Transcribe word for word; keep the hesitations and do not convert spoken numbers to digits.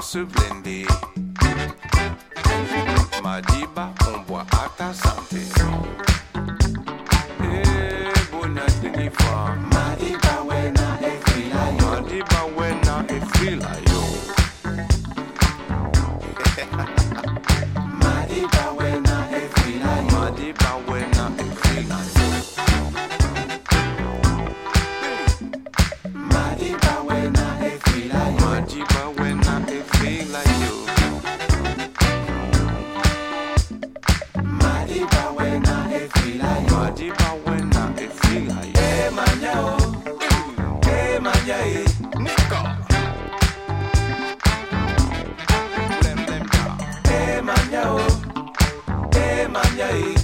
se blender. Madiba, on boit à ta santé. Eh, bonne deliver. Madiba, wena, e frila yo. Madiba, wena, e frila yo. Madiba, wena, e frila yo. Madiba, wena, e frila yo. Madiba, wena, e frila yo. Madiba, wena, e frila yo. Madiba, wena, e frila yo. Madiba, wena, e frila yo. Eh, manya, oh. Eh, manya, eh. Nico. Blem, blem, ja. Eh, manya, oh. Eh, manya, eh.